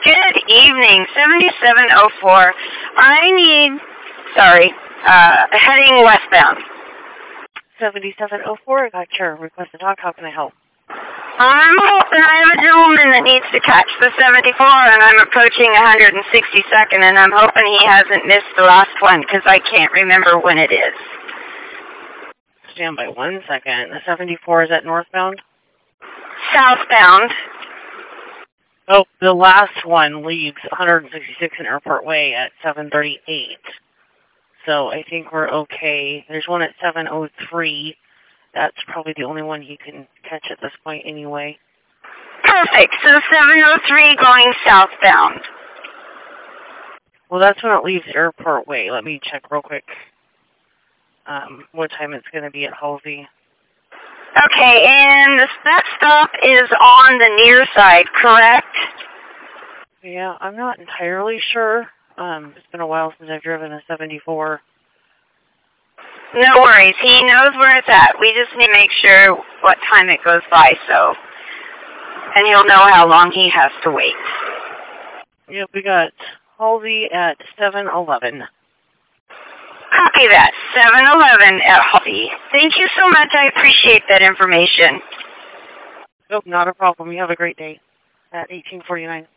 Good evening, 7704. Heading westbound. 7704, got your request to talk. How can I help? I'm hoping I have a gentleman that needs to catch the 74, and I'm approaching 162nd, and I'm hoping he hasn't missed the last one, because I can't remember when it is. Stand by 1 second. The 74, is that northbound? Southbound. Oh, the last one leaves 166 in Airport Way at 7:38. So I think we're okay. There's one at 7:03. That's probably the only one you can catch at this point anyway. Perfect. So 7:03 going southbound. Well, that's when it leaves Airport Way. Let me check real quick what time it's going to be at Halsey. Okay, and that stop is on the near side, correct? Yeah, I'm not entirely sure. It's been a while since I've driven a 74. No worries. He knows where it's at. We just need to make sure what time it goes by, and he'll know how long he has to wait. Yep, we got Halsey at 7:11. Copy that. 7:11 at Halsey. Thank you so much. I appreciate that information. Nope, not a problem. You have a great day at 1849.